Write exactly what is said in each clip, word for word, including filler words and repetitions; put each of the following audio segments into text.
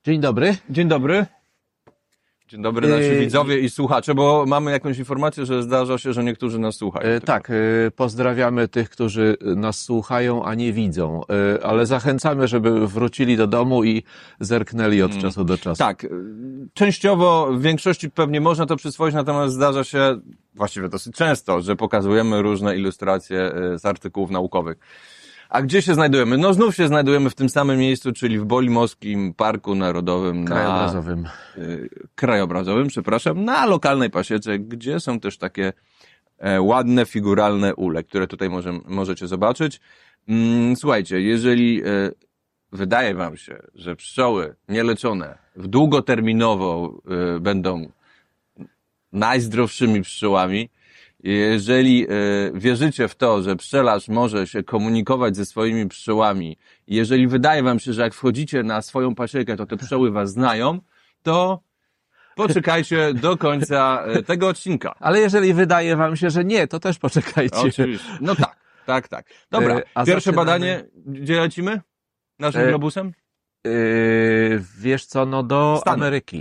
Dzień dobry. Dzień dobry. Dzień dobry nasi Yy, widzowie i słuchacze, bo mamy jakąś informację, że zdarza się, że niektórzy nas słuchają. E, tak, e, pozdrawiamy tych, którzy nas słuchają, a nie widzą, e, ale zachęcamy, żeby wrócili do domu i zerknęli od czasu do czasu. Tak, y, częściowo w większości pewnie można to przyswoić, natomiast zdarza się właściwie dosyć często, że pokazujemy różne ilustracje y, z artykułów naukowych. A gdzie się znajdujemy? No znów się znajdujemy w tym samym miejscu, czyli w Bolimowskim Parku Narodowym Krajobrazowym. na y, krajobrazowym, przepraszam, na lokalnej pasiece, gdzie są też takie e, ładne, figuralne ule, które tutaj może, możecie zobaczyć. Mm, słuchajcie, jeżeli e, wydaje wam się, że pszczoły nieleczone w długoterminowo e, będą najzdrowszymi pszczołami, jeżeli e, wierzycie w to, że pszczelarz może się komunikować ze swoimi pszczołami, jeżeli wydaje wam się, że jak wchodzicie na swoją pasiekę, to te pszczoły was znają, to poczekajcie do końca e, tego odcinka. Ale jeżeli wydaje wam się, że nie, to też poczekajcie. Oczywiście. No tak, tak, tak. Dobra, E, a pierwsze zaczynamy- badanie, gdzie lecimy? Naszym E, globusem? E, wiesz co, no do Stany. Ameryki.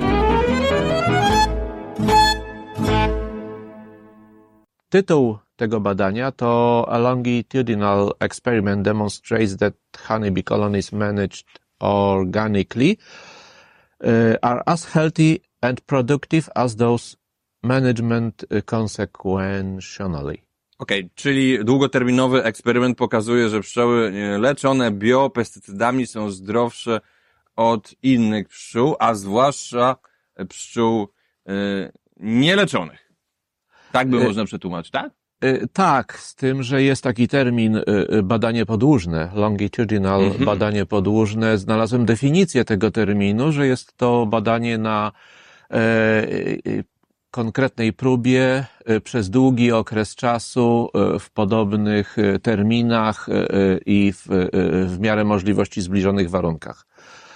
Tytuł tego badania to A Longitudinal Experiment Demonstrates that Honeybee Colonies Managed Organically uh, are as healthy and productive as those management uh, consequentially. Okej, czyli długoterminowy eksperyment pokazuje, że pszczoły e, leczone biopestycydami są zdrowsze od innych pszczół, a zwłaszcza pszczół e, nieleczonych. Tak by E, można przetłumaczyć, tak? Y, Tak, z tym, że jest taki termin y, y, badanie podłużne, longitudinal Mhm. badanie podłużne. Znalazłem definicję tego terminu, że jest to badanie na e, y, konkretnej próbie y, przez długi okres czasu y, w podobnych y, terminach y, y, i w, y, w miarę możliwości zbliżonych warunkach.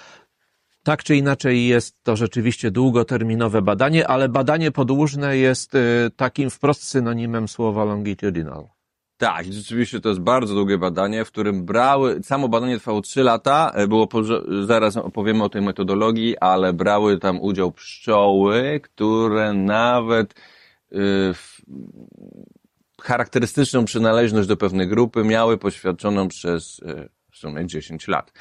Tak czy inaczej jest to rzeczywiście długoterminowe badanie, ale badanie podłużne jest y, takim wprost synonimem słowa longitudinal. Tak, rzeczywiście to jest bardzo długie badanie, w którym brały, samo badanie trwało trzy lata, e, było, porze- zaraz opowiemy o tej metodologii, ale brały tam udział pszczoły, które nawet y, w, charakterystyczną przynależność do pewnej grupy miały poświadczoną przez y, w sumie dziesięć lat.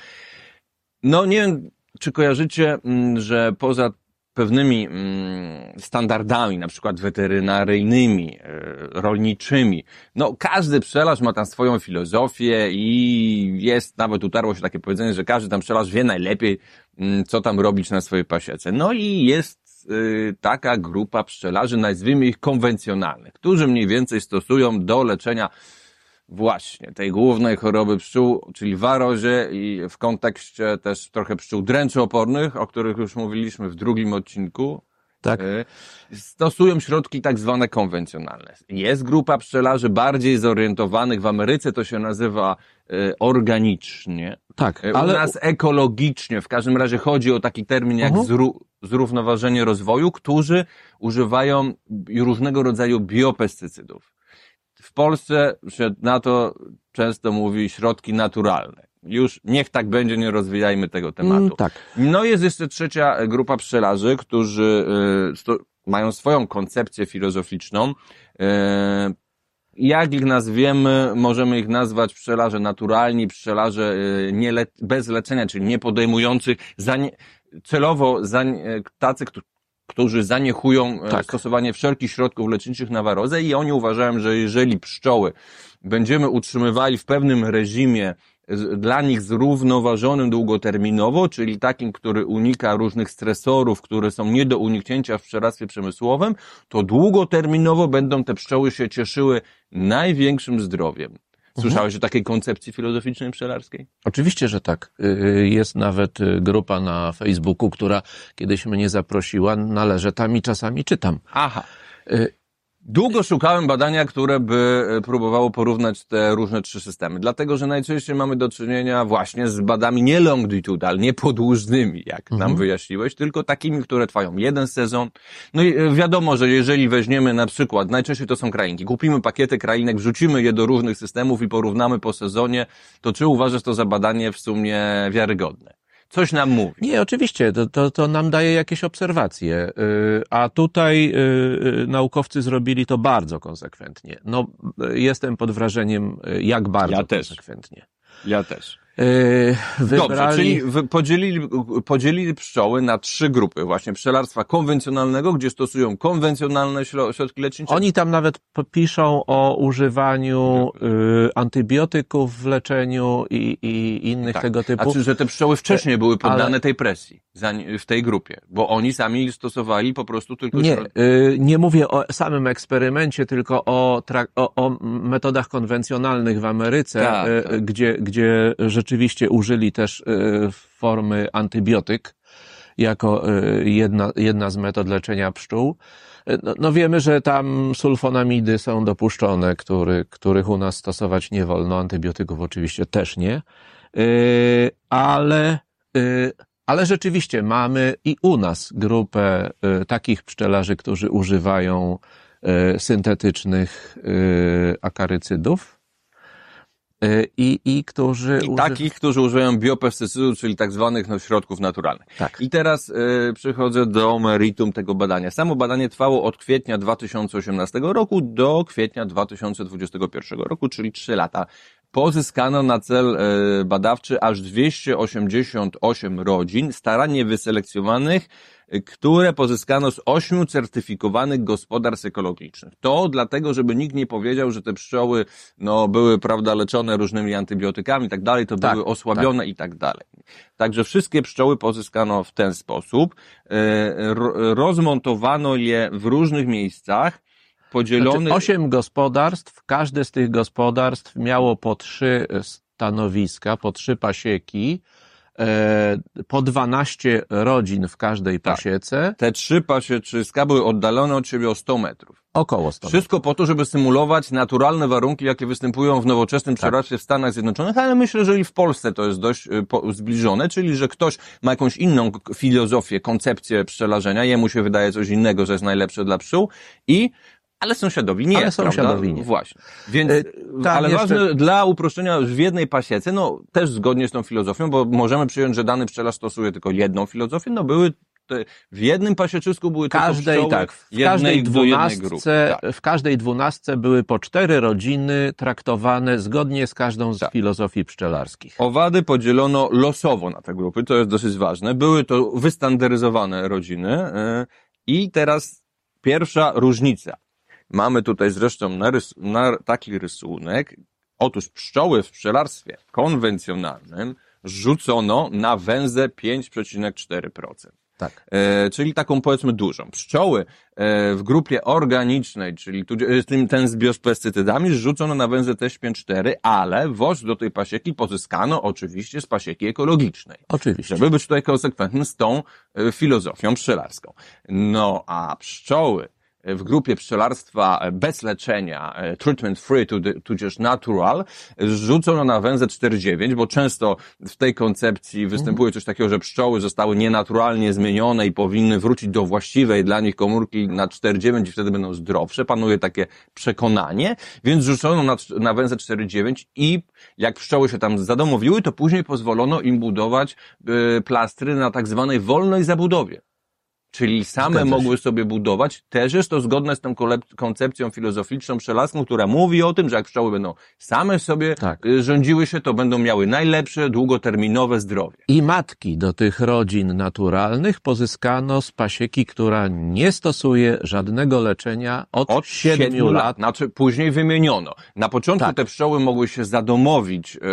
No nie wiem, czy kojarzycie, mm, że poza pewnymi mm, standardami, na przykład weterynaryjnymi, e, rolniczymi, no każdy pszczelarz ma tam swoją filozofię i jest, nawet utarło się takie powiedzenie, że każdy tam pszczelarz wie najlepiej, mm, co tam robić na swojej pasiece. No i jest y, taka grupa pszczelarzy, nazwijmy ich konwencjonalnych, którzy mniej więcej stosują do leczenia właśnie tej głównej choroby pszczół, czyli warozie i w kontekście też trochę pszczół dręczoopornych, o których już mówiliśmy w drugim odcinku, Tak. y, stosują środki tak zwane konwencjonalne. Jest grupa pszczelarzy bardziej zorientowanych, w Ameryce to się nazywa y, organicznie, Tak, y, u ale nas ekologicznie, w każdym razie chodzi o taki termin jak Mhm. zró- zrównoważenie rozwoju, którzy używają różnego rodzaju biopestycydów. W Polsce się na to często mówi środki naturalne. Już niech tak będzie, nie rozwijajmy tego tematu. Mm, tak. No jest jeszcze trzecia grupa pszczelarzy, którzy y, sto, mają swoją koncepcję filozoficzną. Y, jak ich nazwiemy, możemy ich nazwać pszczelarze naturalni, pszczelarze y, nie le, bez leczenia, czyli nie podejmujących zanie, celowo zanie, tacy, którzy którzy zaniechują Tak. tak. stosowanie wszelkich środków leczniczych na warozę i oni uważają, że jeżeli pszczoły będziemy utrzymywali w pewnym reżimie z- dla nich zrównoważonym długoterminowo, czyli takim, który unika różnych stresorów, które są nie do uniknięcia w pszczelarstwie przemysłowym, to długoterminowo będą te pszczoły się cieszyły największym zdrowiem. Słyszałeś o takiej koncepcji filozoficznej pszczelarskiej? Oczywiście, że tak. Y, Jest nawet y, grupa na Facebooku, która kiedyś mnie zaprosiła, należę tam i czasami czytam. Aha. Y, Długo szukałem badania, które by e, próbowało porównać te różne trzy systemy, dlatego że najczęściej mamy do czynienia właśnie z badami nie longitudinal, nie podłużnymi, jak nam Mhm. wyjaśniłeś, tylko takimi, które trwają jeden sezon. No i e, wiadomo, że jeżeli weźmiemy na przykład, najczęściej to są krainki, kupimy pakiety krainek, wrzucimy je do różnych systemów i porównamy po sezonie, to czy uważasz to za badanie w sumie wiarygodne? coś nam mówi. Nie, oczywiście, to, to, to nam daje jakieś obserwacje, a tutaj naukowcy zrobili to bardzo konsekwentnie. No, jestem pod wrażeniem, jak bardzo Ja też. konsekwentnie. Ja też. Wybrali... Dobrze, czyli podzielili, podzielili pszczoły na trzy grupy. Właśnie pszczelarstwa konwencjonalnego, gdzie stosują konwencjonalne środki lecznicze. Oni tam nawet piszą o używaniu y, antybiotyków w leczeniu i, i innych tak. tego typu. Znaczy, że te pszczoły wcześniej były poddane Ale... tej presji w tej grupie, bo oni sami stosowali po prostu tylko... Nie, środ... y, nie mówię o samym eksperymencie, tylko o, trak- o, o metodach konwencjonalnych w Ameryce, tak, y, tak. Gdzie, gdzie rzeczywiście użyli też y, formy antybiotyk jako y, jedna, jedna z metod leczenia pszczół. No, no wiemy, że tam sulfonamidy są dopuszczone, który, których u nas stosować nie wolno, antybiotyków oczywiście też nie, y, ale, y, ale rzeczywiście mamy i u nas grupę y, takich pszczelarzy, którzy używają y, syntetycznych y, akarycydów. I, i którzy... I uży... takich, którzy używają biopestycydów, czyli tak zwanych no, środków naturalnych. Tak. I teraz y, przychodzę do meritum tego badania. Samo badanie trwało od kwietnia dwa tysiące osiemnastego roku do kwietnia dwa tysiące dwudziestego pierwszego roku, czyli trzy lata. Pozyskano na cel y, badawczy aż dwieście osiemdziesiąt osiem rodzin, starannie wyselekcjonowanych, które pozyskano z ośmiu certyfikowanych gospodarstw ekologicznych. To dlatego, żeby nikt nie powiedział, że te pszczoły no, były, prawda, leczone różnymi antybiotykami i tak dalej, to tak, były osłabione tak. i tak dalej. Także wszystkie pszczoły pozyskano w ten sposób. Rozmontowano je w różnych miejscach, podzielonych... Znaczy, osiem gospodarstw, każde z tych gospodarstw miało po trzy stanowiska, po trzy pasieki, po dwanaście rodzin w każdej pasiece. Tak. Te trzy pasieczyska były oddalone od siebie o sto metrów. Około sto metrów. Wszystko po to, żeby symulować naturalne warunki, jakie występują w nowoczesnym pszczelarstwie tak. w Stanach Zjednoczonych, ale myślę, że i w Polsce to jest dość zbliżone, czyli że ktoś ma jakąś inną filozofię, koncepcję pszczelarzenia, jemu się wydaje coś innego, że jest najlepsze dla pszczół i ale sąsiadowi nie, ale sąsiadowi prawda? nie. Właśnie. Więc, y, tak, ale jeszcze... ważne dla uproszczenia w jednej pasiece, no też zgodnie z tą filozofią, bo możemy przyjąć, że dany pszczelarz stosuje tylko jedną filozofię, no były te, w jednym pasieczysku były każdej, tylko pszczoły tak, w każdej dwunastce, tak. w każdej dwunastce były po cztery rodziny traktowane zgodnie z każdą z tak. filozofii pszczelarskich. Owady podzielono losowo na te grupy, to jest dosyć ważne. Były to wystandaryzowane rodziny yy, i teraz pierwsza różnica. Mamy tutaj zresztą narys- na taki rysunek. Otóż pszczoły w pszczelarstwie konwencjonalnym rzucono na węzę pięć przecinek cztery procent. Tak. E, czyli taką powiedzmy dużą. Pszczoły e, w grupie organicznej, czyli tu, e, ten z biopestycydami, rzucono na węzę też pięć przecinek cztery, ale woż do tej pasieki pozyskano oczywiście z pasieki ekologicznej. Oczywiście. Żeby być tutaj konsekwentnym z tą e, filozofią pszczelarską. No a pszczoły w grupie pszczelarstwa bez leczenia, treatment free, tudzież natural, rzucono na węzę cztery przecinek dziewięć, bo często w tej koncepcji występuje coś takiego, że pszczoły zostały nienaturalnie zmienione i powinny wrócić do właściwej dla nich komórki na cztery przecinek dziewięć i wtedy będą zdrowsze. Panuje takie przekonanie, więc rzucono na, na węzę cztery przecinek dziewięć i jak pszczoły się tam zadomowiły, to później pozwolono im budować y, plastry na tak zwanej wolnej zabudowie. Czyli same mogły sobie budować. Też jest to zgodne z tą koncepcją filozoficzną pszczelarską, która mówi o tym, że jak pszczoły będą same sobie tak. rządziły się, to będą miały najlepsze, długoterminowe zdrowie. I matki do tych rodzin naturalnych pozyskano z pasieki, która nie stosuje żadnego leczenia od, od siedmiu lat. Znaczy później wymieniono. Na początku tak. te pszczoły mogły się zadomowić. Yy,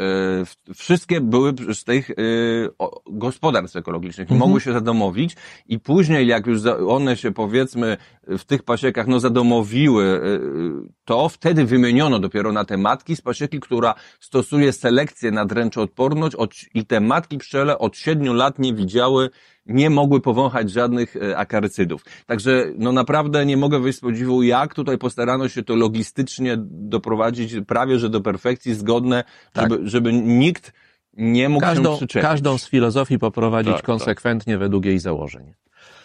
yy, wszystkie były z tych yy, gospodarstw ekologicznych i mhm. mogły się zadomowić i później, jak już one się, powiedzmy, w tych pasiekach, no, zadomowiły, to wtedy wymieniono dopiero na te matki z pasieki, która stosuje selekcję na dręczoodporność i te matki pszczele od siedmiu lat nie widziały, nie mogły powąchać żadnych akarycydów. Także, no, naprawdę nie mogę wyjść z podziwu, jak tutaj postarano się to logistycznie doprowadzić prawie, że do perfekcji, zgodne, tak. żeby, żeby nikt nie mógł każdą, się przyczepić. Każdą z filozofii poprowadzić tak, konsekwentnie tak. według jej założeń.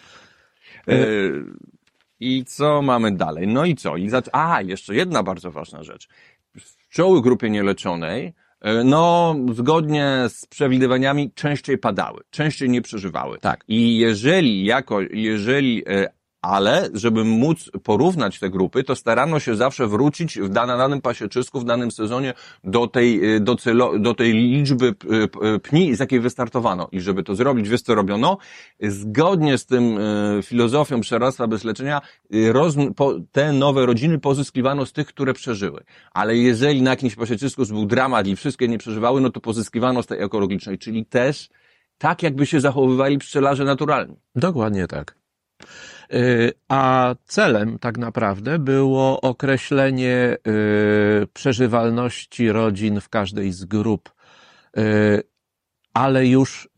I co mamy dalej? No i co? I zac- A, jeszcze jedna bardzo ważna rzecz. Pszczoły w grupie nieleczonej no zgodnie z przewidywaniami częściej padały, częściej nie przeżywały. Tak. I jeżeli jako, jeżeli, ale żeby móc porównać te grupy, to starano się zawsze wrócić w danym, danym pasieczysku, w danym sezonie do tej, do, celo, do tej liczby pni, z jakiej wystartowano. I żeby to zrobić, wiesz co robiono? Zgodnie z tym filozofią przeradztwa bez leczenia, roz, po, te nowe rodziny pozyskiwano z tych, które przeżyły. Ale jeżeli na jakimś pasieczysku był dramat i wszystkie nie przeżywały, no to pozyskiwano z tej ekologicznej, czyli też tak, jakby się zachowywali pszczelarze naturalni. Dokładnie tak. A celem tak naprawdę było określenie przeżywalności rodzin w każdej z grup, ale już,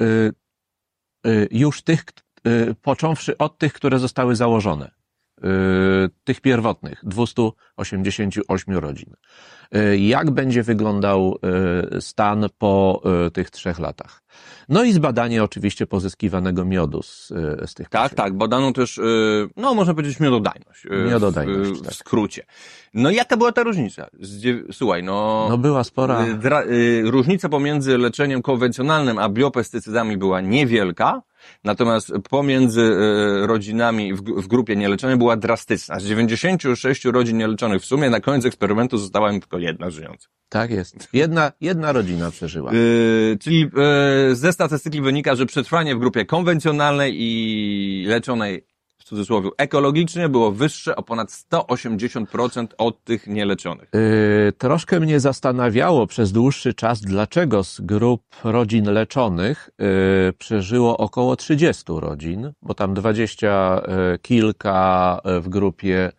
już tych, począwszy od tych, które zostały założone, tych pierwotnych, dwieście osiemdziesiąt osiem rodzin. Jak będzie wyglądał stan po tych trzech latach? No i zbadanie oczywiście pozyskiwanego miodu z, z tych Tak, pasiek. tak, badano też, no można powiedzieć miododajność. Miododajność, w, tak. w skrócie. No i jaka była ta różnica? Słuchaj, no... No była spora. Dra, różnica pomiędzy leczeniem konwencjonalnym a biopestycydami była niewielka, natomiast pomiędzy rodzinami w, w grupie nieleczonej była drastyczna. Z dziewięćdziesięciu sześciu rodzin nieleczonych w sumie na koniec eksperymentu została im tylko jedna żyjąca. Tak jest. Jedna, jedna rodzina przeżyła. Yy, czyli yy, ze statystyki wynika, że przetrwanie w grupie konwencjonalnej i leczonej w cudzysłowie ekologicznie było wyższe o ponad sto osiemdziesiąt procent od tych nieleczonych. Yy, troszkę mnie zastanawiało przez dłuższy czas, dlaczego z grup rodzin leczonych yy, przeżyło około trzydziestu rodzin, bo tam dwadzieścia yy, kilka w grupie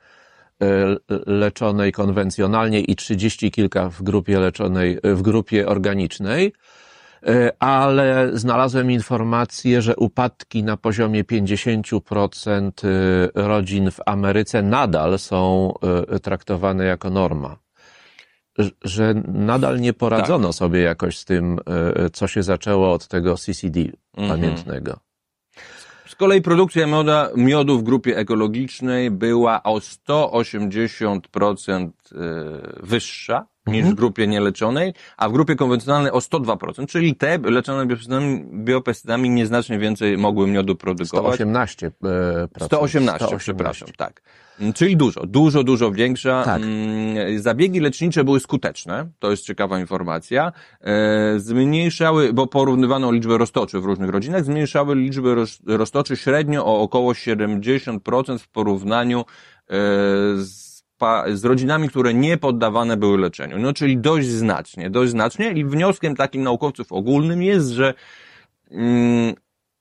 leczonej konwencjonalnie i trzydzieści kilka w grupie leczonej, w grupie organicznej, ale znalazłem informację, że upadki na poziomie pięćdziesiąt procent rodzin w Ameryce nadal są traktowane jako norma. Że nadal nie poradzono tak. sobie jakoś z tym, co się zaczęło od tego C C D mhm. pamiętnego. Z kolei produkcja mioda, miodu w grupie ekologicznej była o sto osiemdziesiąt procent wyższa niż w grupie nieleczonej, a w grupie konwencjonalnej o sto dwa procent, czyli te leczone biopestycydami, biopestycydami nieznacznie więcej mogły miodu produkować. sto osiemnaście procent. sto osiemnaście, przepraszam, tak. Czyli dużo, dużo, dużo większa. Tak. Zabiegi lecznicze były skuteczne, to jest ciekawa informacja. Zmniejszały, bo porównywano liczbę roztoczy w różnych rodzinach, zmniejszały liczbę roztoczy średnio o około siedemdziesiąt procent w porównaniu z z rodzinami, które nie poddawane były leczeniu. No, czyli dość znacznie, dość znacznie i wnioskiem takim naukowców ogólnym jest, że mm,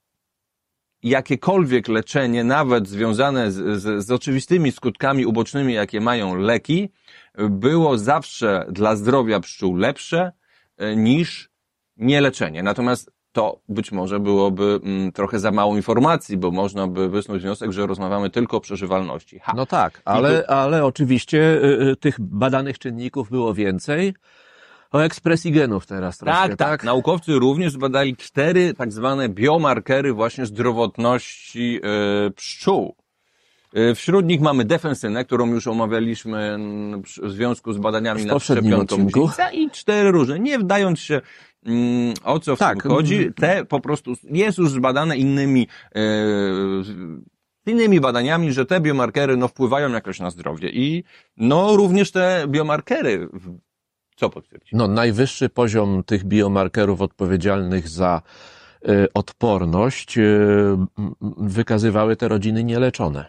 jakiekolwiek leczenie, nawet związane z, z, z oczywistymi skutkami ubocznymi, jakie mają leki, było zawsze dla zdrowia pszczół lepsze niż nieleczenie. Natomiast to być może byłoby mm, trochę za mało informacji, bo można by wysnuć wniosek, że rozmawiamy tylko o przeżywalności. Ha. No tak, ale, tu... ale oczywiście y, y, tych badanych czynników było więcej. O ekspresji genów teraz troszkę, tak, tak? Tak, naukowcy również zbadali cztery tak zwane biomarkery właśnie zdrowotności y, pszczół. Y, wśród nich mamy defensynę, którą już omawialiśmy w związku z badaniami nad szczepionką dzika i cztery różne. Nie wdając się o co w tak. tym chodzi, te po prostu jest już zbadane innymi e, innymi badaniami, że te biomarkery no wpływają jakoś na zdrowie i no również te biomarkery co potwierdzi? No najwyższy poziom tych biomarkerów odpowiedzialnych za e, odporność e, wykazywały te rodziny nieleczone.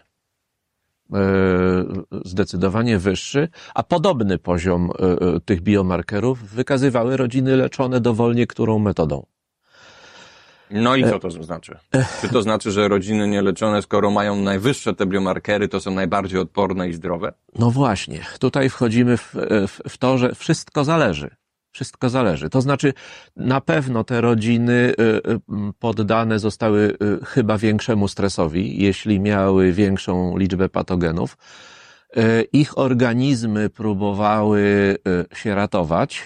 Zdecydowanie wyższy, a podobny poziom tych biomarkerów wykazywały rodziny leczone dowolnie którą metodą. No i co to znaczy? Czy to znaczy, że rodziny nieleczone, skoro mają najwyższe te biomarkery, to są najbardziej odporne i zdrowe? No właśnie, tutaj wchodzimy w, w, w to, że wszystko zależy. Wszystko zależy. To znaczy, na pewno te rodziny poddane zostały chyba większemu stresowi, jeśli miały większą liczbę patogenów. Ich organizmy próbowały się ratować,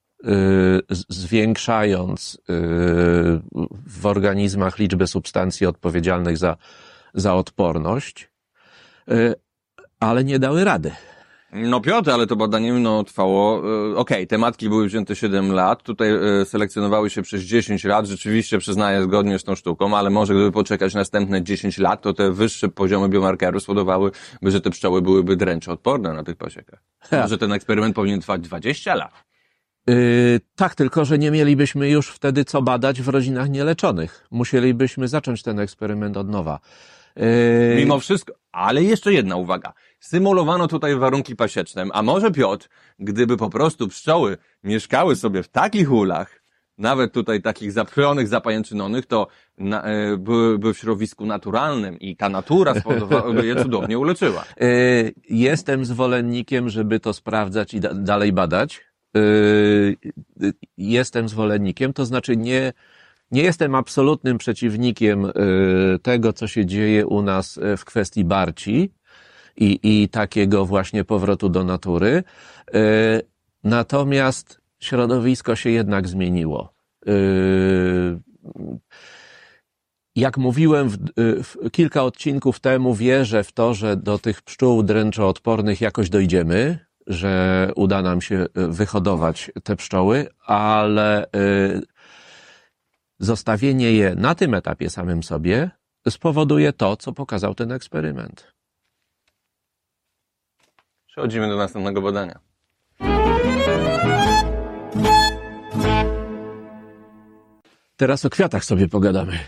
zwiększając w organizmach liczbę substancji odpowiedzialnych za, za odporność, ale nie dały rady. No Piotr, ale to badanie no, trwało, okej, okay, te matki były wzięte siedem lat, tutaj e, selekcjonowały się przez dziesięć lat, rzeczywiście przyznaję zgodnie z tą sztuką, ale może gdyby poczekać następne dziesięć lat, to te wyższe poziomy biomarkerów spowodowałyby, że te pszczoły byłyby dręczoodporne na tych pasiekach. Może ten eksperyment powinien trwać dwadzieścia lat. Yy, tak, tylko że nie mielibyśmy już wtedy co badać w rodzinach nieleczonych. Musielibyśmy zacząć ten eksperyment od nowa. Yy... Mimo wszystko, ale jeszcze jedna uwaga. Symulowano tutaj warunki pasieczne, a może Piotr, gdyby po prostu pszczoły mieszkały sobie w takich ulach, nawet tutaj takich zapchlonych, zapajęczynonych, to na, e, byłyby w środowisku naturalnym i ta natura spowodowałaby je cudownie uleczyła. Yy, jestem zwolennikiem, żeby to sprawdzać i da- dalej badać. Yy, jestem zwolennikiem, to znaczy nie, nie jestem absolutnym przeciwnikiem yy, tego, co się dzieje u nas w kwestii barci i, i takiego właśnie powrotu do natury. Yy, natomiast środowisko się jednak zmieniło. Yy, jak mówiłem w, w kilka odcinków temu, wierzę w to, że do tych pszczół dręczoodpornych jakoś dojdziemy, że uda nam się wyhodować te pszczoły, ale y, zostawienie je na tym etapie samym sobie spowoduje to, co pokazał ten eksperyment. Przechodzimy do następnego badania. Teraz o kwiatach sobie pogadamy.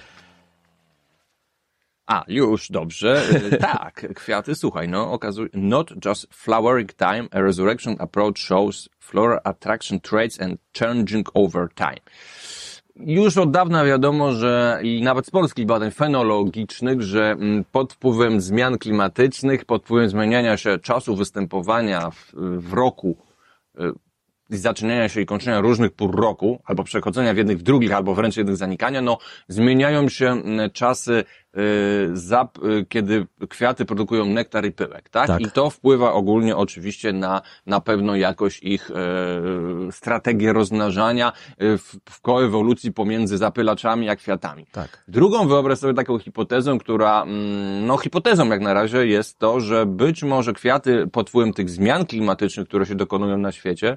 A, już, dobrze. Tak, kwiaty, słuchaj, no, okazuje, not just flowering time, a resurrection approach shows floral attraction traits and changing over time. Już od dawna wiadomo, że i nawet z polskich badań fenologicznych, że pod wpływem zmian klimatycznych, pod wpływem zmieniania się czasu występowania w, w roku, zaczynania się i kończenia różnych pór roku, albo przechodzenia w jednych w drugich, albo wręcz jednych zanikania, no zmieniają się czasy, y, zap, y, kiedy kwiaty produkują nektar i pyłek, tak? Tak. I to wpływa ogólnie oczywiście na, na pewno jakość ich y, strategię rozmnażania y, w, w koewolucji pomiędzy zapylaczami a kwiatami. Tak. Drugą, wyobraź sobie taką hipotezą, która, no hipotezą jak na razie jest to, że być może kwiaty pod wpływem tych zmian klimatycznych, które się dokonują na świecie,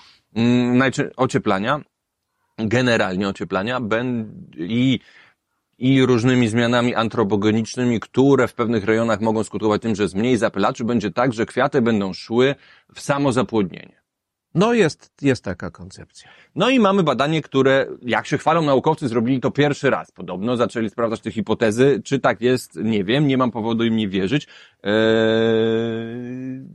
ocieplania, generalnie ocieplania i, i różnymi zmianami antropogenicznymi, które w pewnych rejonach mogą skutkować tym, że jest mniej zapylaczy, będzie tak, że kwiaty będą szły w samozapłodnienie. No jest, jest taka koncepcja. No i mamy badanie, które, jak się chwalą naukowcy, zrobili to pierwszy raz. Podobno zaczęli sprawdzać te hipotezy. Czy tak jest, nie wiem, nie mam powodu im nie wierzyć. Eee...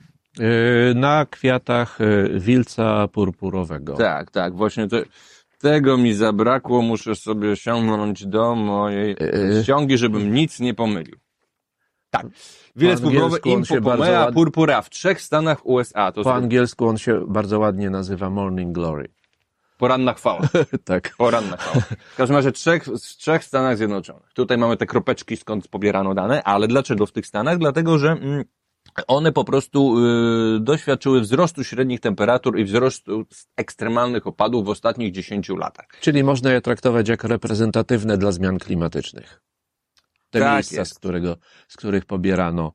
Na kwiatach wilca purpurowego. Tak, tak, właśnie te, tego mi zabrakło, muszę sobie sięgnąć do mojej ściągi, żebym nic nie pomylił. Tak, wilec purpurowy Impopomea purpura w trzech stanach U S A. To po sobie... angielsku on się bardzo ładnie nazywa Morning Glory. Poranna chwała. Tak. Poranna chwała. W każdym razie trzech, w trzech Stanach Zjednoczonych. Tutaj mamy te kropeczki, skąd pobierano dane, ale dlaczego w tych Stanach? Dlatego, że... Mm, one po prostu y, doświadczyły wzrostu średnich temperatur i wzrostu ekstremalnych opadów w ostatnich dziesięciu latach. Czyli można je traktować jako reprezentatywne dla zmian klimatycznych. Te tak miejsca, jest. z, którego, z których pobierano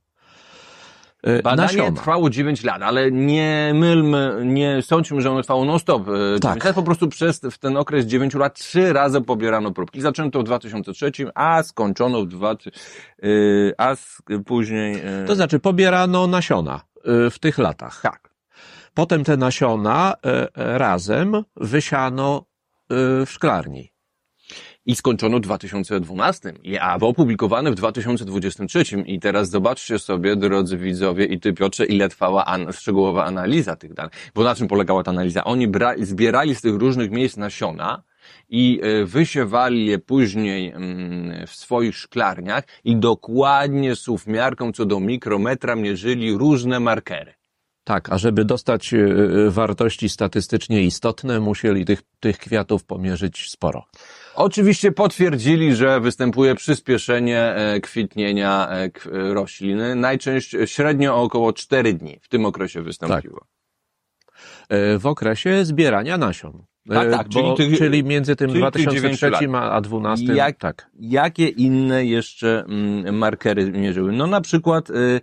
y, Badanie nasiona. trwało dziewięć lat, ale nie mylmy, nie sądźmy, że ono trwało non-stop. dziewięć tak. lat, po prostu przez w ten okres dziewięciu lat trzy razy pobierano próbki. Zaczęto w dwa tysiące trzecim, a skończono w dwa, y, a później... Y... To znaczy pobierano nasiona y, w tych latach. Tak. Potem te nasiona y, razem wysiano y, w szklarni. I skończono w dwa tysiące dwunastym, a opublikowane w dwa tysiące dwudziestym trzecim. I teraz zobaczcie sobie, drodzy widzowie i ty, Piotrze, ile trwała an- szczegółowa analiza tych danych. Bo na czym polegała ta analiza? Oni bra- zbierali z tych różnych miejsc nasiona i y, wysiewali je później y, w swoich szklarniach i dokładnie z suwmiarką co do mikrometra mierzyli różne markery. Tak, a żeby dostać y, wartości statystycznie istotne, musieli tych, tych kwiatów pomierzyć sporo. Oczywiście potwierdzili, że występuje przyspieszenie kwitnienia rośliny, najczęściej średnio o około cztery dni w tym okresie wystąpiło. Tak. W okresie zbierania nasion. Tak, tak, Bo, czyli, tych, czyli między tym czyli dwa tysiące trzecim a dwunastym. Jak, tak. Jakie inne jeszcze mm, markery mierzyły? No na przykład y,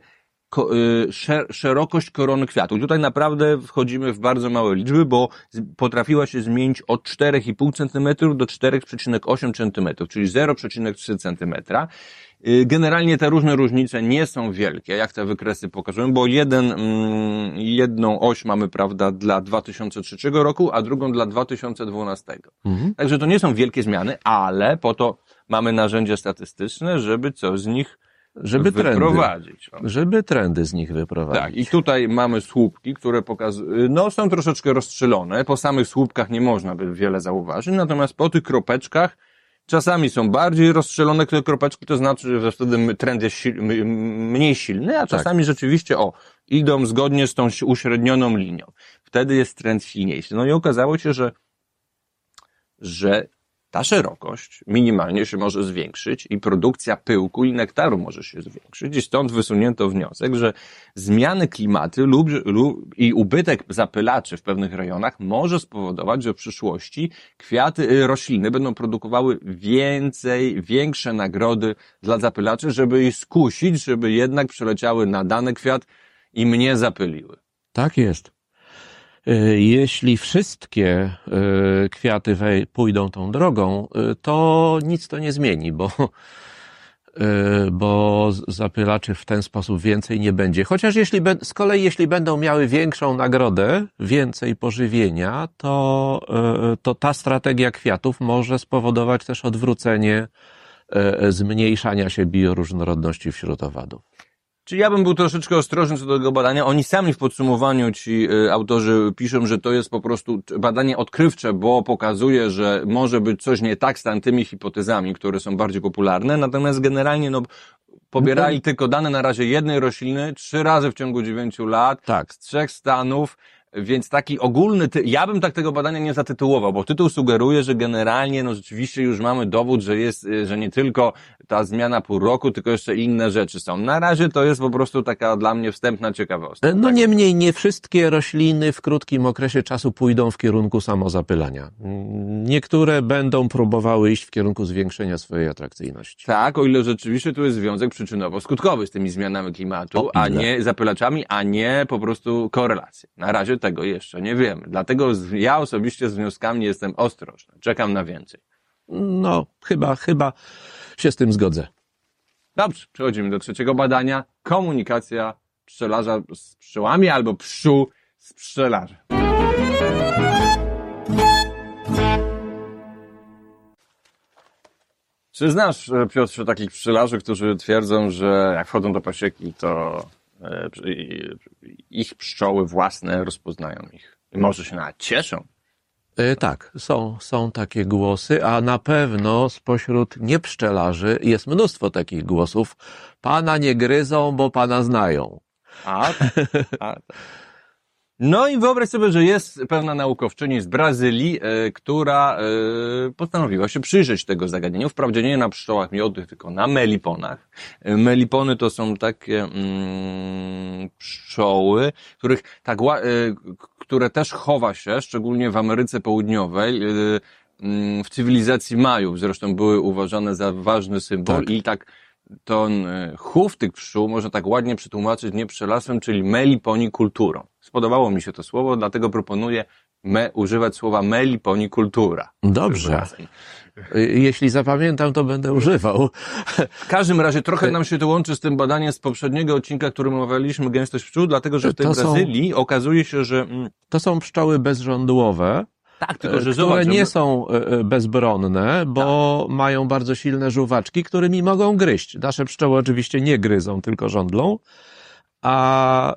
ko, y, szer, szerokość korony kwiatu. Tutaj naprawdę wchodzimy w bardzo małe liczby, bo z, potrafiła się zmienić od czterech i pół centymetrów do cztery przecinek osiem centymetrów, czyli zero przecinek trzy centymetra. Generalnie te różne różnice nie są wielkie, jak te wykresy pokazują, bo jeden, mm, jedną oś mamy, prawda, dla dwa tysiące trzeciego roku, a drugą dla dwa tysiące dwunastego. Mhm. Także to nie są wielkie zmiany, ale po to mamy narzędzia statystyczne, żeby coś z nich żeby wyprowadzić. Trendy, żeby trendy z nich wyprowadzić. Tak, i tutaj mamy słupki, które pokazują, no są troszeczkę rozstrzelone, po samych słupkach nie można by wiele zauważyć, natomiast po tych kropeczkach czasami są bardziej rozstrzelone te kropeczki, to znaczy, że wtedy trend jest sil, mniej silny, a czasami tak. rzeczywiście, o, idą zgodnie z tą uśrednioną linią. Wtedy jest trend silniejszy. No i okazało się, że, że ta szerokość minimalnie się może zwiększyć i produkcja pyłku i nektaru może się zwiększyć i stąd wysunięto wniosek, że zmiany klimatu lub, lub i ubytek zapylaczy w pewnych rejonach może spowodować, że w przyszłości kwiaty, rośliny będą produkowały więcej, większe nagrody dla zapylaczy, żeby ich skusić, żeby jednak przeleciały na dany kwiat i mnie zapyliły. Tak jest. Jeśli wszystkie kwiaty pójdą tą drogą, to nic to nie zmieni, bo, bo zapylaczy w ten sposób więcej nie będzie. Chociaż jeśli, z kolei jeśli będą miały większą nagrodę, więcej pożywienia, to, to ta strategia kwiatów może spowodować też odwrócenie zmniejszania się bioróżnorodności wśród owadów. Czy ja bym był troszeczkę ostrożny co do tego badania. Oni sami w podsumowaniu, ci y, autorzy piszą, że to jest po prostu badanie odkrywcze, bo pokazuje, że może być coś nie tak z tamtymi hipotezami, które są bardziej popularne. Natomiast generalnie no, pobierali no to... tylko dane na razie jednej rośliny trzy razy w ciągu dziewięciu lat tak. z trzech stanów. Więc taki ogólny, ty... ja bym tak tego badania nie zatytułował, bo tytuł sugeruje, że generalnie, no rzeczywiście już mamy dowód, że jest, że nie tylko ta zmiana pół roku, tylko jeszcze inne rzeczy są. Na razie to jest po prostu taka dla mnie wstępna ciekawostka. No tak? niemniej nie wszystkie rośliny w krótkim okresie czasu pójdą w kierunku samozapylania. Niektóre będą próbowały iść w kierunku zwiększenia swojej atrakcyjności. Tak, o ile rzeczywiście tu jest związek przyczynowo-skutkowy z tymi zmianami klimatu, a nie zapylaczami, a nie po prostu korelacje. Na razie tego jeszcze nie wiemy. Dlatego ja osobiście z wnioskami jestem ostrożny. Czekam na więcej. No, chyba, chyba się z tym zgodzę. Dobrze, przechodzimy do trzeciego badania. Komunikacja pszczelarza z pszczołami albo pszczół z pszczelarzem. Czy znasz, Piotrze, takich pszczelarzy, którzy twierdzą, że jak wchodzą do pasieki, to ich pszczoły własne rozpoznają ich. I może się nawet cieszą. Yy, tak, są, są takie głosy, a na pewno spośród niepszczelarzy jest mnóstwo takich głosów. Pana nie gryzą, bo pana znają. A, a, tak. No i wyobraź sobie, że jest pewna naukowczyni z Brazylii, y, która y, postanowiła się przyjrzeć tego zagadnieniu. Wprawdzie nie na pszczołach miodnych, tylko na meliponach. Y, melipony to są takie mm, pszczoły, których tak, y, które też chowa się, szczególnie w Ameryce Południowej, y, y, w cywilizacji Majów. Zresztą były uważane za ważny symbol tak. I tak ten chów tych pszczół można tak ładnie przetłumaczyć nie pszczelarstwem, czyli meliponikulturą. Spodobało mi się to słowo, dlatego proponuję me, używać słowa meliponikultura. Dobrze. Jeśli zapamiętam, to będę używał. W każdym razie trochę nam się to łączy z tym badaniem z poprzedniego odcinka, którym omawialiśmy gęstość pszczół, dlatego że w tej to Brazylii są, okazuje się, że... To są pszczoły bezżądłowe. Tak, tylko że które zobacz, nie są bezbronne, bo tak. mają bardzo silne żuwaczki, którymi mogą gryźć. Nasze pszczoły oczywiście nie gryzą, tylko żądlą, a,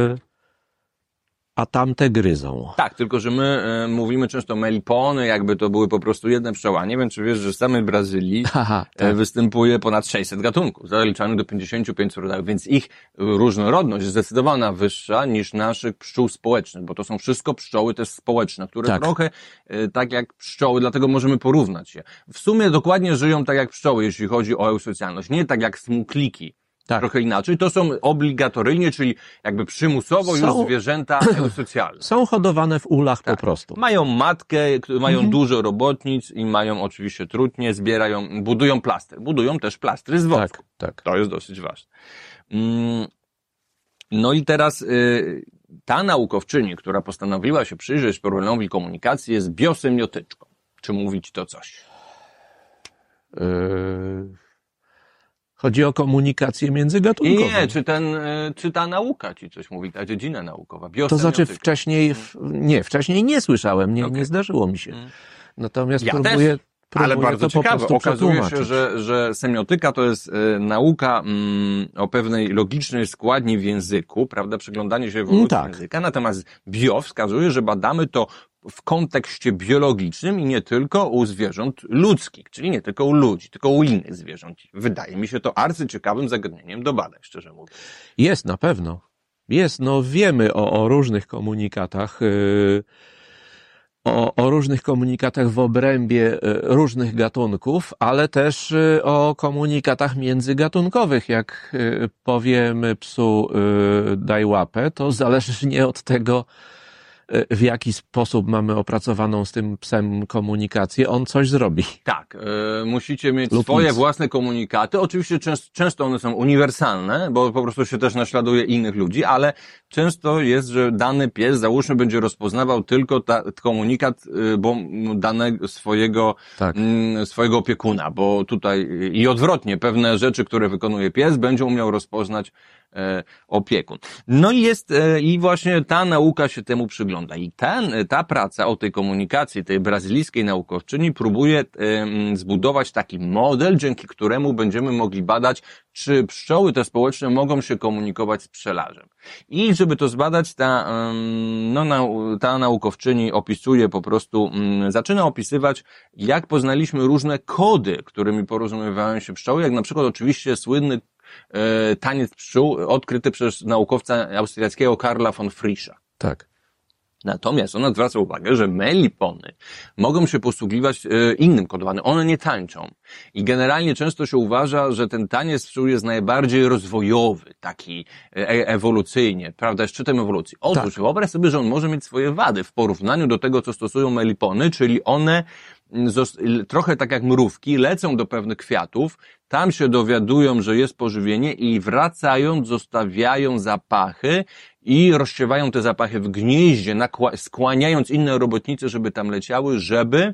a tamte gryzą. Tak, tylko że my y, mówimy często melipony, jakby to były po prostu jedne pszczoły. Nie wiem, czy wiesz, że w samej Brazylii Aha, tak. występuje ponad sześćset gatunków, zaliczanych do pięćdziesięciu pięciu rodzajów, więc ich różnorodność jest zdecydowana wyższa niż naszych pszczół społecznych, bo to są wszystko pszczoły też społeczne, które tak. trochę y, tak jak pszczoły, dlatego możemy porównać je. W sumie dokładnie żyją tak jak pszczoły, jeśli chodzi o eusocjalność, nie tak jak smukliki. Tak. Trochę inaczej. To są obligatoryjnie, czyli jakby przymusowo są, już zwierzęta eusocjalne. Są hodowane w ulach tak. po prostu. Mają matkę, mają mhm. dużo robotnic i mają oczywiście trutnie, zbierają, budują plastry. Budują też plastry z wosku. Tak, tak. To jest dosyć ważne. Mm. No i teraz y, ta naukowczyni, która postanowiła się przyjrzeć problemowi komunikacji, jest biosemiotyczką. Czy mówić to coś? Yy... Chodzi o komunikację międzygatunkową. Nie, czy, ten, czy ta nauka ci coś mówi, ta dziedzina naukowa, to znaczy wcześniej, nie, wcześniej nie słyszałem, nie, Okay. nie zdarzyło mi się. Natomiast ja próbuję, też. próbuję Ale bardzo to ciekawe. po Okazuje się, że, że semiotyka to jest y, nauka mm, o pewnej logicznej składni w języku, prawda, przyglądanie się ewolucji tak. języka. Natomiast bio wskazuje, że badamy to w kontekście biologicznym i nie tylko u zwierząt ludzkich, czyli nie tylko u ludzi, tylko u innych zwierząt. Wydaje mi się to arcyciekawym zagadnieniem do badań, szczerze mówiąc. Jest, na pewno. Jest, no wiemy o, o różnych komunikatach, yy, o, o różnych komunikatach w obrębie yy, różnych gatunków, ale też yy, o komunikatach międzygatunkowych. Jak yy, powiemy psu yy, daj łapę, to zależnie od tego, w jaki sposób mamy opracowaną z tym psem komunikację, on coś zrobi. Tak, y, musicie mieć Lub swoje nic. własne komunikaty. Oczywiście często, często one są uniwersalne, bo po prostu się też naśladuje innych ludzi, ale często jest, że dany pies, załóżmy, będzie rozpoznawał tylko ta, komunikat y, bo danego swojego, Tak. y, swojego opiekuna, bo tutaj i odwrotnie, pewne rzeczy, które wykonuje pies, będzie umiał rozpoznać e, opiekun. No i jest, e, i właśnie ta nauka się temu przygląda. I ten, ta praca o tej komunikacji, tej brazylijskiej naukowczyni próbuje e, zbudować taki model, dzięki któremu będziemy mogli badać, czy pszczoły te społeczne mogą się komunikować z pszczelarzem. I żeby to zbadać, ta, no, ta naukowczyni opisuje po prostu, zaczyna opisywać, jak poznaliśmy różne kody, którymi porozumiewają się pszczoły, jak na przykład oczywiście słynny e, taniec pszczół odkryty przez naukowca austriackiego Karla von Frischa. Tak. Natomiast ona zwraca uwagę, że melipony mogą się posługiwać e, innym kodowaniem. One nie tańczą. I generalnie często się uważa, że ten taniec pszczół jest najbardziej rozwojowy, taki e, ewolucyjnie, prawda, jest szczytem ewolucji. Otóż Tak. wyobraź sobie, że on może mieć swoje wady w porównaniu do tego, co stosują melipony, czyli one trochę tak jak mrówki, lecą do pewnych kwiatów, tam się dowiadują, że jest pożywienie i wracając zostawiają zapachy i rozsiewają te zapachy w gnieździe, skłaniając inne robotnice, żeby tam leciały, żeby,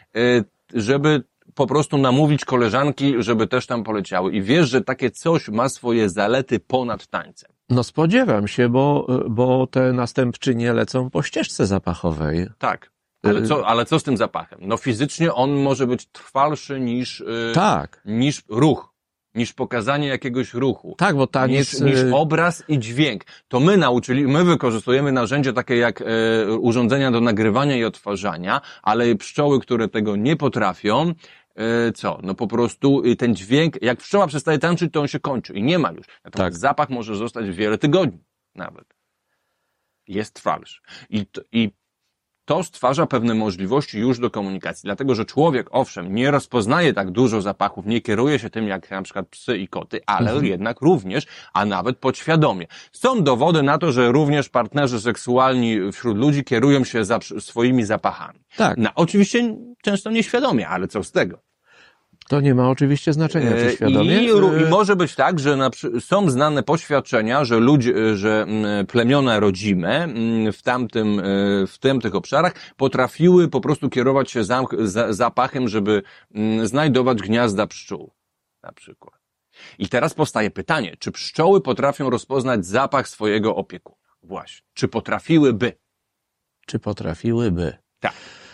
żeby po prostu namówić koleżanki, żeby też tam poleciały. I wiesz, że takie coś ma swoje zalety ponad tańcem. No spodziewam się, bo, bo te następczynie lecą po ścieżce zapachowej. Tak. Ale co, ale co z tym zapachem? No fizycznie on może być trwalszy niż, yy, Tak. niż ruch, niż pokazanie jakiegoś ruchu. Tak, bo taniec... Niż, niż obraz i dźwięk. To my nauczyli, my wykorzystujemy narzędzia takie jak yy, urządzenia do nagrywania i odtwarzania, ale pszczoły, które tego nie potrafią, yy, co? No po prostu yy, ten dźwięk, jak pszczoła przestaje tańczyć, to on się kończy i nie ma już. Natomiast Tak. zapach może zostać wiele tygodni nawet. Jest trwalszy. I, i to stwarza pewne możliwości już do komunikacji, dlatego że człowiek, owszem, nie rozpoznaje tak dużo zapachów, nie kieruje się tym jak na przykład psy i koty, ale mhm. jednak również, a nawet podświadomie. Są dowody na to, że również partnerzy seksualni wśród ludzi kierują się za swoimi zapachami. Tak. No, oczywiście często nieświadomie, ale co z tego? To nie ma oczywiście znaczenia, czy świadomie. I, I może być tak, że na, są znane poświadczenia, że ludzie, że plemiona rodzime w tamtym, w tamtych obszarach potrafiły po prostu kierować się zam, za, zapachem, żeby znajdować gniazda pszczół, na przykład. I teraz powstaje pytanie, czy pszczoły potrafią rozpoznać zapach swojego opiekuna? Właśnie. Czy potrafiłyby? Czy potrafiłyby? Tak.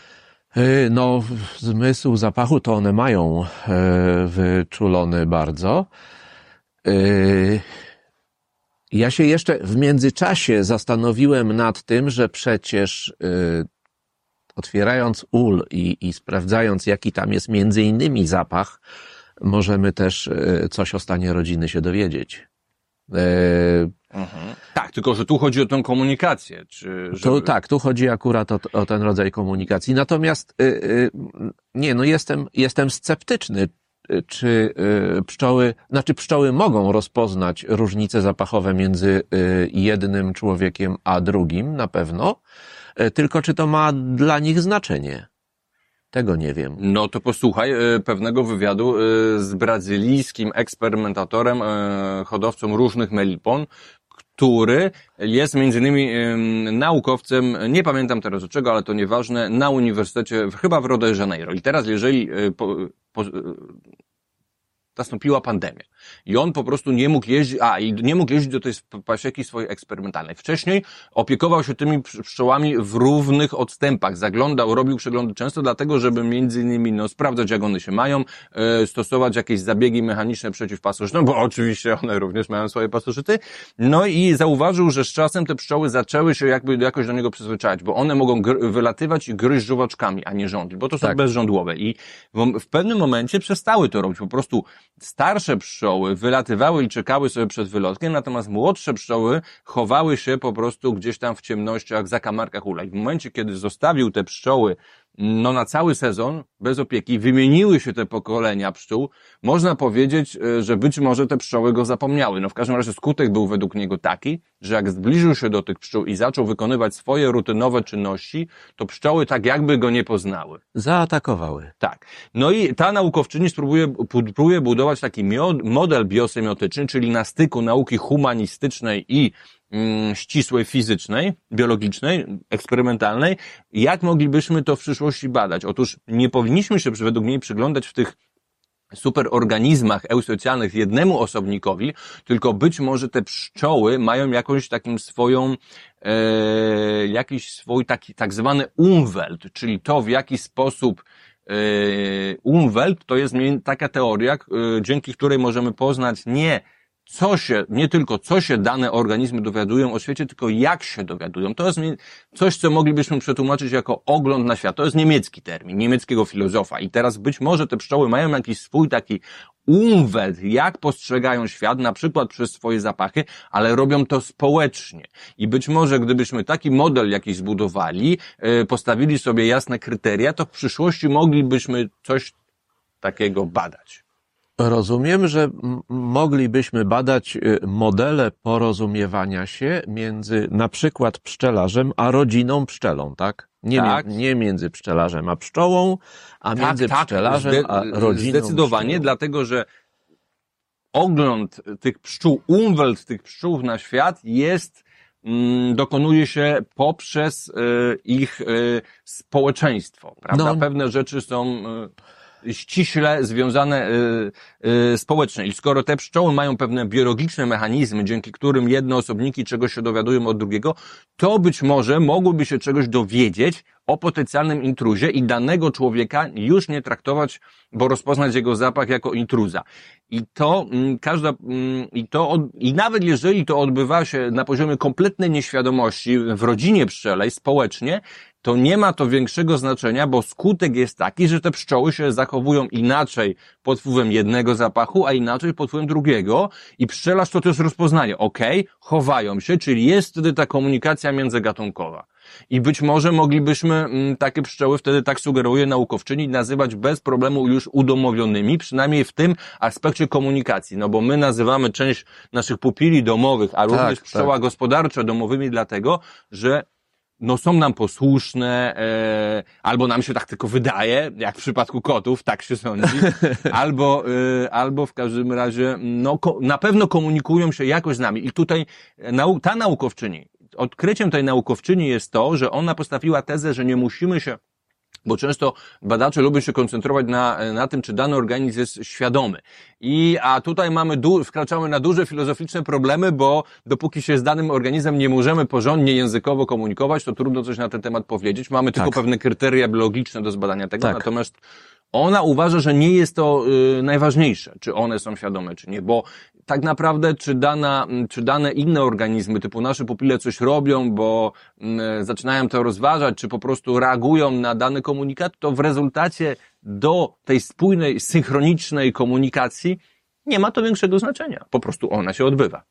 No, zmysł zapachu to one mają wyczulony bardzo. Ja się jeszcze w międzyczasie zastanowiłem nad tym, że przecież otwierając ul i, i sprawdzając, jaki tam jest między innymi zapach, możemy też coś o stanie rodziny się dowiedzieć. Mhm. Tak, tylko że tu chodzi o tę komunikację. Czy żeby... to, tak, tu chodzi akurat o, o ten rodzaj komunikacji. Natomiast y, y, nie, no jestem, jestem sceptyczny, czy y, pszczoły, znaczy pszczoły mogą rozpoznać różnice zapachowe między y, jednym człowiekiem a drugim, na pewno, y, tylko czy to ma dla nich znaczenie? Tego nie wiem. No to posłuchaj pewnego wywiadu z brazylijskim eksperymentatorem, hodowcą różnych melipon, który jest między innymi ym, naukowcem, nie pamiętam teraz od czego, ale to nieważne, na uniwersytecie, chyba w Rio de Janeiro. I teraz jeżeli y, po, po, y, nastąpiła pandemia i on po prostu nie mógł jeździć, a i nie mógł jeździć do tej pasieki swojej eksperymentalnej. Wcześniej opiekował się tymi pszczołami w równych odstępach, zaglądał, robił przeglądy często dlatego, żeby między innymi no, sprawdzać jak one się mają, e, stosować jakieś zabiegi mechaniczne przeciwpasożytne, bo oczywiście one również mają swoje pasożyty. No i zauważył, że z czasem te pszczoły zaczęły się jakby jakoś do niego przyzwyczajać, bo one mogą gr- wylatywać i gryźć żuwaczkami, a nie żądli, bo to są Tak. bezżądłowe i w, w pewnym momencie przestały to robić. Po prostu starsze pszczoły wylatywały i czekały sobie przed wylotkiem, natomiast młodsze pszczoły chowały się po prostu gdzieś tam w ciemnościach, zakamarkach ula. I w momencie, kiedy zostawił te pszczoły no na cały sezon, bez opieki, wymieniły się te pokolenia pszczół, można powiedzieć, że być może te pszczoły go zapomniały. No w każdym razie skutek był według niego taki, że jak zbliżył się do tych pszczół i zaczął wykonywać swoje rutynowe czynności, to pszczoły tak jakby go nie poznały. Zaatakowały. Tak. No i ta naukowczyni spróbuje, próbuje budować taki model biosemiotyczny, czyli na styku nauki humanistycznej i mm, ścisłej fizycznej, biologicznej, eksperymentalnej. Jak moglibyśmy to w przyszłości badać? Otóż nie powinniśmy się według mnie przyglądać w tych superorganizmach eusocjalnych jednemu osobnikowi, tylko być może te pszczoły mają jakąś takim swoją, e, jakiś swój taki tak zwany Umwelt, czyli to w jaki sposób e, Umwelt to jest taka teoria, e, dzięki której możemy poznać nie co się, nie tylko co się dane organizmy dowiadują o świecie, tylko jak się dowiadują. To jest coś, co moglibyśmy przetłumaczyć jako ogląd na świat. To jest niemiecki termin, niemieckiego filozofa. I teraz być może te pszczoły mają jakiś swój taki Umwelt, jak postrzegają świat, na przykład przez swoje zapachy, ale robią to społecznie. I być może gdybyśmy taki model jakiś zbudowali, postawili sobie jasne kryteria, to w przyszłości moglibyśmy coś takiego badać. Rozumiem, że m- moglibyśmy badać y, modele porozumiewania się między na przykład pszczelarzem a rodziną pszczelą, tak? Nie, Tak. mie- nie między pszczelarzem a pszczołą, a między pszczelarzem zde- a rodziną Zdecydowanie, pszczół. dlatego że ogląd tych pszczół, umwelt tych pszczół na świat jest, mm, dokonuje się poprzez y, ich y, społeczeństwo, prawda? No. Pewne rzeczy są y, ściśle związane y, y, społecznie. I skoro te pszczoły mają pewne biologiczne mechanizmy, dzięki którym jedne osobniki czegoś się dowiadują od drugiego, to być może mogłyby się czegoś dowiedzieć o potencjalnym intruzie i danego człowieka już nie traktować, bo rozpoznać jego zapach jako intruza. I to mm, każda, mm, i to, od, i nawet jeżeli to odbywa się na poziomie kompletnej nieświadomości w rodzinie pszczelej, społecznie, to nie ma to większego znaczenia, bo skutek jest taki, że te pszczoły się zachowują inaczej pod wpływem jednego zapachu, a inaczej pod wpływem drugiego i pszczelarz to też rozpoznaje. Okej, okay, chowają się, czyli jest wtedy ta komunikacja międzygatunkowa. I być może moglibyśmy m, takie pszczoły, wtedy tak sugeruje naukowczyni, nazywać bez problemu już udomowionymi, przynajmniej w tym aspekcie komunikacji. No bo my nazywamy część naszych pupili domowych, a również tak, pszczoła tak. gospodarcze domowymi dlatego, że no są nam posłuszne, e, albo nam się tak tylko wydaje, jak w przypadku kotów, tak się sądzi, albo, e, albo w każdym razie, no ko, na pewno komunikują się jakoś z nami. I tutaj nau, ta naukowczyni, odkryciem tej naukowczyni jest to, że ona postawiła tezę, że nie musimy się, bo często badacze lubią się koncentrować na, na tym, czy dany organizm jest świadomy. I, a tutaj mamy, du, wkraczamy na duże filozoficzne problemy, bo dopóki się z danym organizmem nie możemy porządnie językowo komunikować, to trudno coś na ten temat powiedzieć. Mamy tylko Tak. pewne kryteria biologiczne do zbadania tego, Tak. natomiast ona uważa, że nie jest to y, najważniejsze, czy one są świadome, czy nie, bo tak naprawdę, czy dana, czy dane inne organizmy, typu nasze pupile coś robią, bo y, zaczynają to rozważać, czy po prostu reagują na dany komunikat, to w rezultacie do tej spójnej, synchronicznej komunikacji nie ma to większego znaczenia. Po prostu ona się odbywa.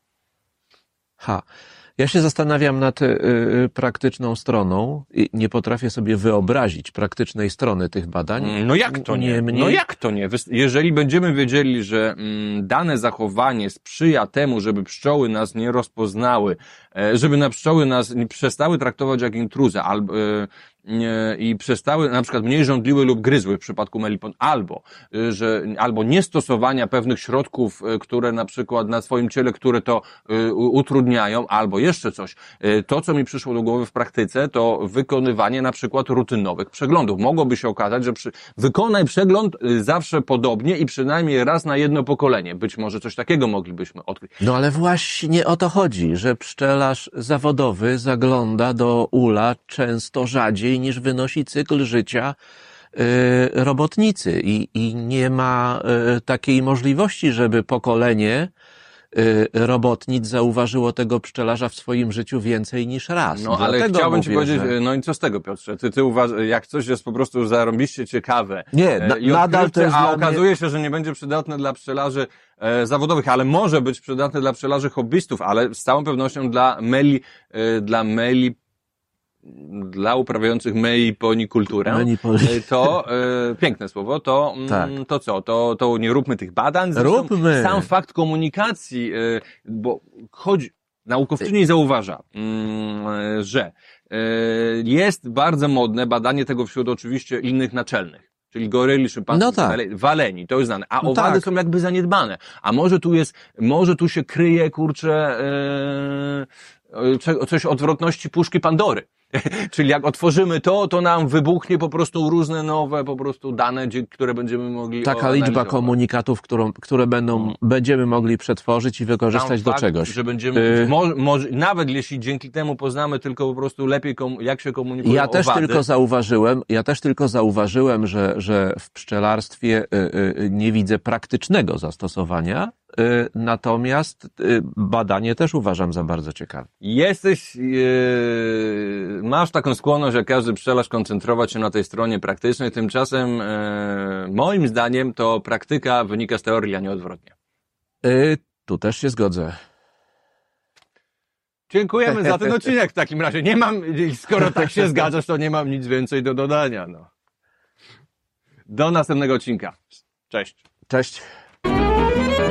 Ha. Ja się zastanawiam nad y, y, praktyczną stroną i nie potrafię sobie wyobrazić praktycznej strony tych badań. No jak to nie? Niemniej- No jak to nie? Jeżeli będziemy wiedzieli, że mm, dane zachowanie sprzyja temu, żeby pszczoły nas nie rozpoznały, e, żeby na pszczoły nas nie przestały traktować jak intruza, albo, e, e, i przestały, na przykład mniej żądliły lub gryzły w przypadku melipon, albo, e, że, albo niestosowania pewnych środków, e, które na przykład na swoim ciele, które to e, utrudniają, albo jeszcze coś. E, to, co mi przyszło do głowy w praktyce, to wykonywanie na przykład rutynowych przeglądów. Mogłoby się okazać, że przy, wykonaj przegląd e, zawsze podobnie i przynajmniej raz na jedno pokolenie. Być może coś takiego moglibyśmy odkryć. No ale właśnie o to chodzi, że pszczelarz zawodowy zagląda do ula często rzadziej niż wynosi cykl życia y, robotnicy i, i nie ma y, takiej możliwości, żeby pokolenie y, robotnic zauważyło tego pszczelarza w swoim życiu więcej niż raz. No ale Dlatego chciałbym ci mówię, powiedzieć, że... no i co z tego, Piotrze? Ty, ty uważasz, jak coś jest po prostu zarąbiście ciekawe Nie, e, na, i nadal to jest a dla okazuje mnie... się, że nie będzie przydatne dla pszczelarzy e, zawodowych, ale może być przydatne dla pszczelarzy hobbystów, ale z całą pewnością dla meli, e, dla meli dla uprawiających meliponikulturę, Manipul- to e, piękne słowo, to, mm, Tak. to co, to, to nie róbmy tych badań. Zresztą Róbmy. sam fakt komunikacji, e, bo chodzi, naukowczyni zauważa, mm, e, że e, jest bardzo modne badanie tego wśród oczywiście innych naczelnych. Czyli goryli, szympansów, No tak. waleni, to jest znane. A No owady tak. są jakby zaniedbane. A może tu jest, może tu się kryje, kurczę, e, cze- coś odwrotności puszki Pandory. Czyli jak otworzymy to, to nam wybuchnie po prostu różne nowe po prostu dane, dzie- które będziemy mogli Taka analizować. liczba komunikatów, którą, które będą, będziemy mogli przetworzyć i wykorzystać Sam do fakt, czegoś. że będziemy, Y- mo, może, nawet jeśli dzięki temu poznamy tylko po prostu lepiej, kom, jak się komunikują Ja też owady. tylko zauważyłem, ja też tylko zauważyłem, że, że w pszczelarstwie y, y, nie widzę praktycznego zastosowania, y, natomiast y, badanie też uważam za bardzo ciekawe. Jesteś, yy, masz taką skłonność, jak każdy pszczelarz, koncentrować się na tej stronie praktycznej, tymczasem yy, moim zdaniem to praktyka wynika z teorii, a nie odwrotnie. Y, tu też się zgodzę. Dziękujemy za ten odcinek w takim razie. Nie mam, skoro tak się zgadzasz, to nie mam nic więcej do dodania. No. Do następnego odcinka. Cześć. Cześć.